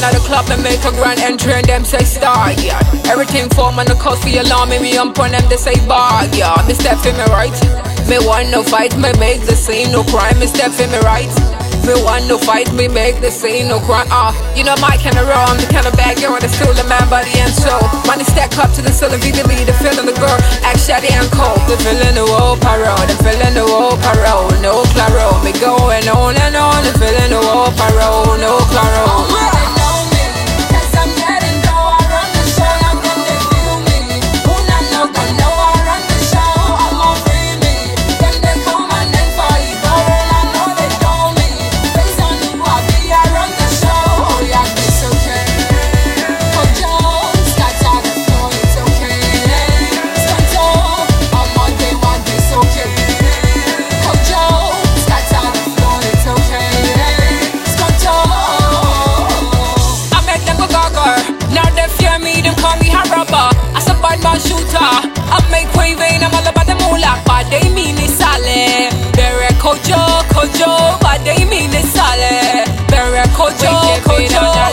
at the club and make a grand entry and them say star, yeah. Everything form on the coast for your alarm, me up on them, they say bar, yeah. Me step in me right, me want no fight, me make the scene, no crime, me step in me right. Me want no fight, me make the scene, no crime, you know my kind of raw, I'm the kind of bad girl that steal the man body and soul. Money stack up to the ceiling, the lead, the feeling the girl, act shady and cold. The feeling the world parole, the feeling the world parole, no claro. Me going on and on, the feeling the world parole, no claro. Shooter, I make way vain, I'm all about the moolah, but they mean it's sale. Bere kojo, but they mean it's sale. Bere kojo,